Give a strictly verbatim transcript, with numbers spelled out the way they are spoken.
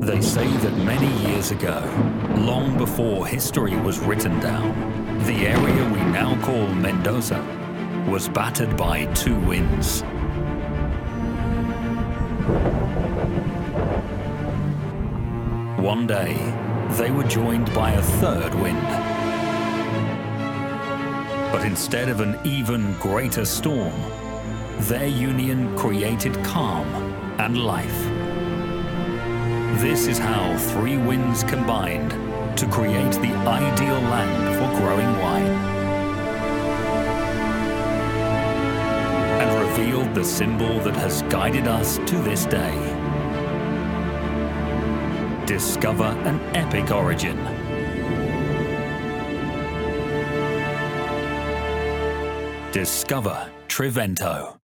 They say that many years ago, long before history was written down, the area we now call Mendoza was battered by two winds. One day, they were joined by a third wind. But instead of an even greater storm, their union created calm and life. This is how three winds combined to create the ideal land for growing wine, and revealed the symbol that has guided us to this day. Discover an epic origin. Discover Trivento.